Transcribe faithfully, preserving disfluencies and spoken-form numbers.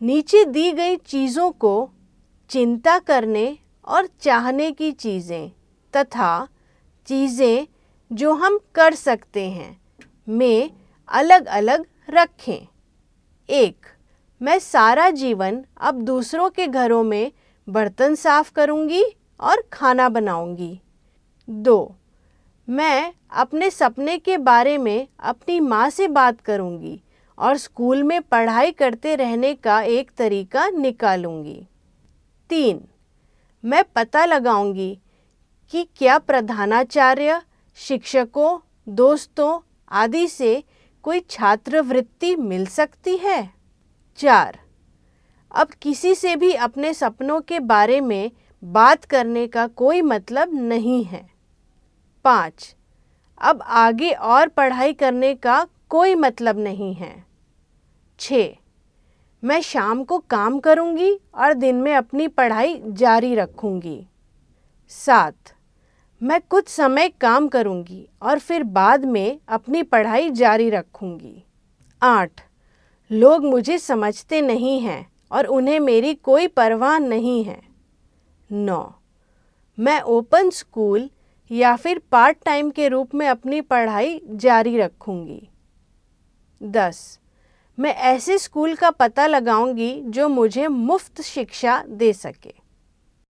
नीचे दी गई चीज़ों को चिंता करने और चाहने की चीज़ें तथा चीज़ें जो हम कर सकते हैं में अलग अलग रखें। एक, मैं सारा जीवन अब दूसरों के घरों में बर्तन साफ करूंगी और खाना बनाऊंगी। दो, मैं अपने सपने के बारे में अपनी माँ से बात करूंगी और स्कूल में पढ़ाई करते रहने का एक तरीका निकालूंगी। तीन, मैं पता लगाऊंगी कि क्या प्रधानाचार्य, शिक्षकों, दोस्तों आदि से कोई छात्रवृत्ति मिल सकती है। चार, अब किसी से भी अपने सपनों के बारे में बात करने का कोई मतलब नहीं है। पाँच, अब आगे और पढ़ाई करने का कोई मतलब नहीं है। छः, मैं शाम को काम करूंगी और दिन में अपनी पढ़ाई जारी रखूंगी। सात, मैं कुछ समय काम करूंगी और फिर बाद में अपनी पढ़ाई जारी रखूंगी। आठ, लोग मुझे समझते नहीं हैं और उन्हें मेरी कोई परवाह नहीं है। नौ, मैं ओपन स्कूल या फिर पार्ट टाइम के रूप में अपनी पढ़ाई जारी रखूंगी। दस, मैं ऐसे स्कूल का पता लगाऊंगी जो मुझे मुफ्त शिक्षा दे सके।